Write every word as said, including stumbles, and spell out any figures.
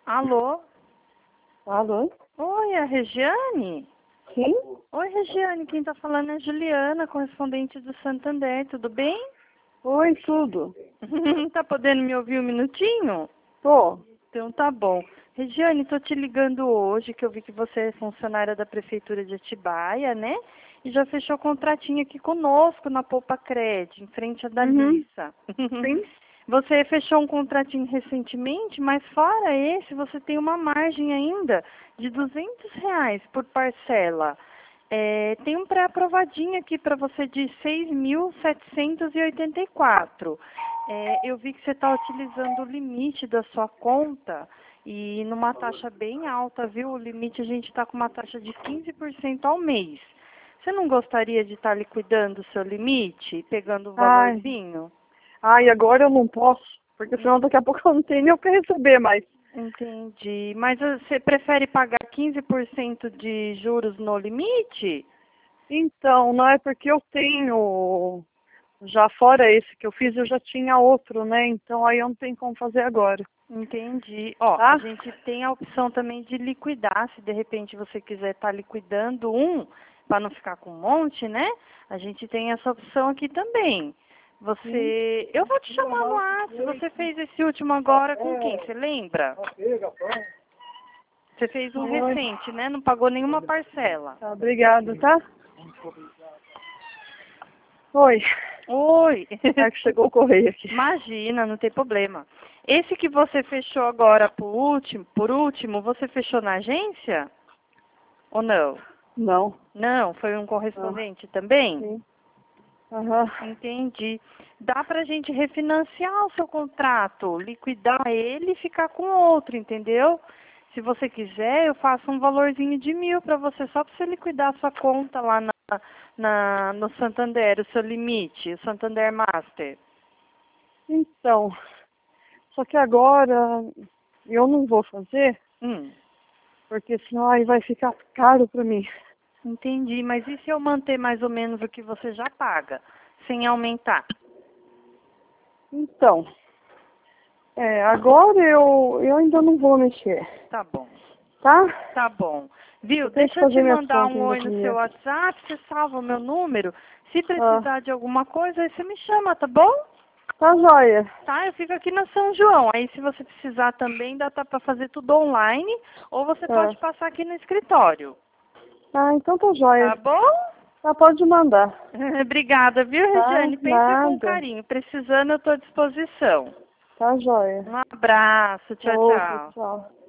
Alô? Alô? Oi, é a Regiane? Sim? Oi, Regiane, quem tá falando é a Juliana, correspondente do Santander, tudo bem? Oi, tudo. Tá podendo me ouvir um minutinho? Tô. Então tá bom. Regiane, tô te ligando hoje, que eu vi que você é funcionária da Prefeitura de Atibaia, né? E já fechou contratinho aqui conosco na Poupa Cred, em frente à Uhum. Dalissa. Sim? Você fechou um contratinho recentemente, mas fora esse, você tem uma margem ainda de duzentos reais por parcela. É, tem um pré-aprovadinho aqui para você de seis mil setecentos e oitenta e quatro. É, eu vi que você está utilizando o limite da sua conta e numa taxa bem alta, viu? O limite a gente está com uma taxa de quinze por cento ao mês. Você não gostaria de estar liquidando o seu limite, pegando o Ai. valorzinho? Ai, agora eu não posso, porque senão daqui a pouco eu não tenho nem o que receber mais. Entendi. Mas você prefere pagar quinze por cento de juros no limite? Então, não é porque eu tenho, já fora esse que eu fiz, eu já tinha outro, né? Então aí eu não tenho como fazer agora. Entendi. Ó, Tá? a gente tem a opção também de liquidar, se de repente você quiser estar liquidando um, para não ficar com um monte, né? A gente tem essa opção aqui também. Sim. Você, eu vou te chamar no ar, se você fez esse último agora com quem? Você lembra? Você fez um Oi. recente, né? Não pagou nenhuma parcela. Tá, obrigada, tá? Oi. Oi. É que chegou o correio aqui. Imagina, não tem problema. Esse que você fechou agora por último, por último, você fechou na agência? Ou não? Não. Não, foi um Não. correspondente também? Sim. Aham. Entendi. Dá pra gente refinanciar o seu contrato, liquidar ele e ficar com outro, entendeu? Se você quiser, eu faço um valorzinho de mil para você, só para você liquidar a sua conta lá na, na, no Santander, o seu limite, o Santander Master. Então, só que agora eu não vou fazer, Hum, porque senão aí vai ficar caro pra mim. entendi. Mas e se eu manter mais ou menos o que você já paga, sem aumentar? Então, é, agora eu, eu ainda não vou mexer, Tá bom. tá? Tá bom. Viu? Eu tenho que Deixa eu te fazer minhas mandar contas um ainda oi no seu primeiro. WhatsApp, você salva o meu número. Se Ah, precisar de alguma coisa, aí você me chama, tá bom? tá joia. Tá, eu fico aqui na São João. Aí se você precisar também, dá tá pra fazer tudo online, ou você Ah, pode passar aqui no escritório. ah, então tá Tá joia. bom? Ah, pode mandar. Obrigada, viu, Tá? Regiane? Pensa com Nada. carinho. Precisando, eu tô à disposição. Tá joia. Um abraço. Tchau, Outro, tchau. tchau.